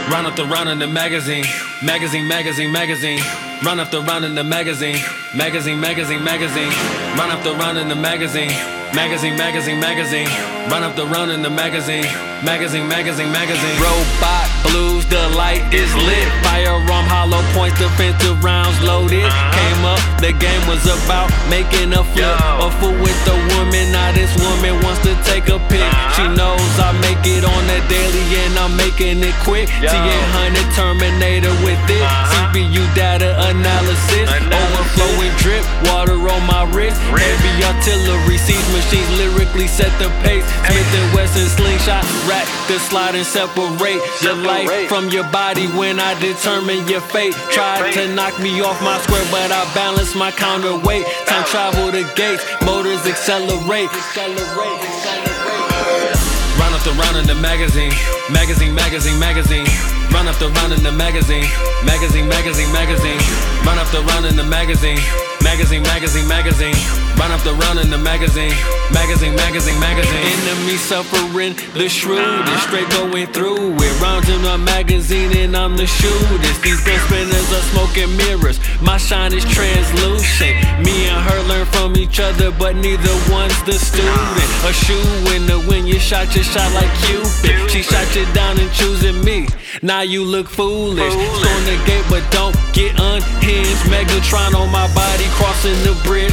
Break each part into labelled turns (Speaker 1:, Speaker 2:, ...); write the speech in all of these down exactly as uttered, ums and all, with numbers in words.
Speaker 1: Run up the run in the magazine, magazine, magazine, magazine. Run up the run in the magazine, magazine, magazine, magazine. Run up the run in the magazine, magazine, magazine, magazine. Run up the run in the magazine, magazine, magazine, magazine. Robot blues, the light is lit. Firearm, hollow points, defensive rounds loaded. Came up, the game was about making a flip. A fool with the woman, now this woman wants to take a pic. She knows I make it on the daily and I'm making it quick. T eight hundred Terminator with it. C P U data analysis. Overflowing drip, water on my wrist. Heavy artillery, siege machines lyrically set the pace. Smith and Wesson slingshot, rack the slide and separate your life from your body when I determine your fate. Tried to knock me off my square, but I balanced my counterweight. Time travel the gates, motors accelerate. Accelerate, accelerate. Run up the run in the magazine, magazine, magazine, magazine. Run up the run in the magazine, magazine, magazine, magazine. Run up the run in the magazine, magazine, magazine, magazine. Run up the run in the magazine, magazine, magazine, magazine. Enemy suffering, the shrewdest, straight going through it. Rounds in a magazine and I'm the shootist. These gun spinners are smoking mirrors, my shine is translucent. Me and her learn from each other, but neither one's the student. A shoe in the wind, you shot your shot like Cupid. She shot you down and choosing me, now you look foolish. Storm the gate but don't get unhinged. Megatron on my body, crossing the bridge.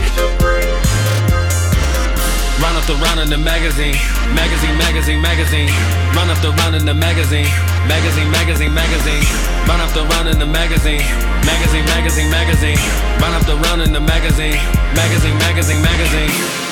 Speaker 1: Run up the run in the magazine, magazine, magazine, magazine. Run up the run in the magazine, magazine, magazine, magazine. Run up the run in the magazine, magazine, magazine, magazine. Run up the run in the magazine, magazine, magazine, magazine.